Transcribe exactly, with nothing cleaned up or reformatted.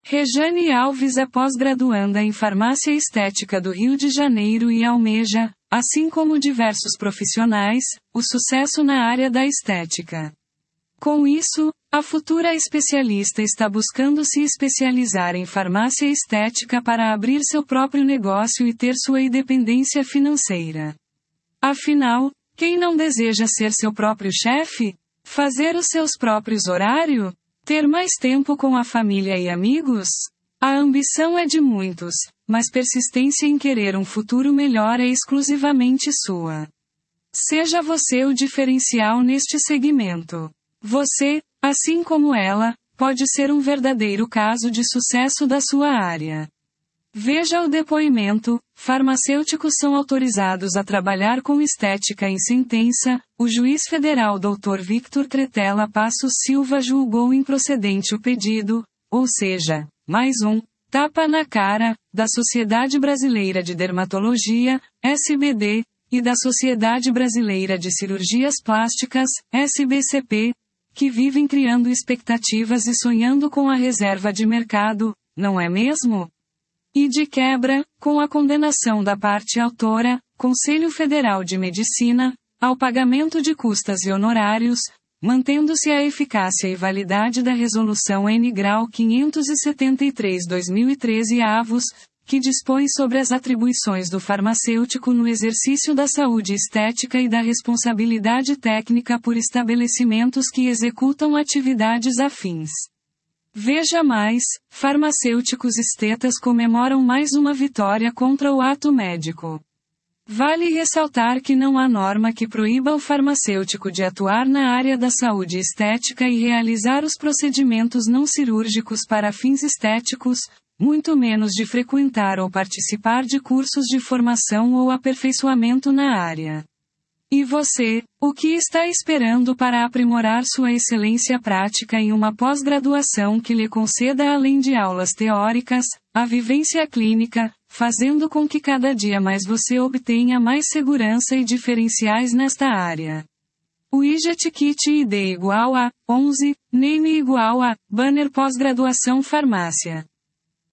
Rejane Alves é pós-graduanda em Farmácia Estética do Rio de Janeiro e almeja, assim como diversos profissionais, o sucesso na área da estética. Com isso, a futura especialista está buscando se especializar em farmácia estética para abrir seu próprio negócio e ter sua independência financeira. Afinal, quem não deseja ser seu próprio chefe? Fazer os seus próprios horários? Ter mais tempo com a família e amigos? A ambição é de muitos, mas persistência em querer um futuro melhor é exclusivamente sua. Seja você o diferencial neste segmento. Você, assim como ela, pode ser um verdadeiro caso de sucesso da sua área. Veja o depoimento. Farmacêuticos são autorizados a trabalhar com estética em sentença. O juiz federal doutor Victor Tretella Passos Silva julgou improcedente o pedido, ou seja, mais um tapa na cara, da Sociedade Brasileira de Dermatologia, S B D, e da Sociedade Brasileira de Cirurgias Plásticas, S B C P, que vivem criando expectativas e sonhando com a reserva de mercado, não é mesmo? E de quebra, com a condenação da parte autora, Conselho Federal de Medicina, ao pagamento de custas e honorários, mantendo-se a eficácia e validade da Resolução N grau quinhentos e setenta e três barra dois mil e treze avos, que dispõe sobre as atribuições do farmacêutico no exercício da saúde estética e da responsabilidade técnica por estabelecimentos que executam atividades afins. Veja mais, farmacêuticos estetas comemoram mais uma vitória contra o ato médico. Vale ressaltar que não há norma que proíba o farmacêutico de atuar na área da saúde estética e realizar os procedimentos não cirúrgicos para fins estéticos, muito menos de frequentar ou participar de cursos de formação ou aperfeiçoamento na área. E você, o que está esperando para aprimorar sua excelência prática em uma pós-graduação que lhe conceda, além de aulas teóricas, a vivência clínica, fazendo com que cada dia mais você obtenha mais segurança e diferenciais nesta área? O I G E T Kit I D igual a onze, Name igual a Banner Pós-Graduação Farmácia.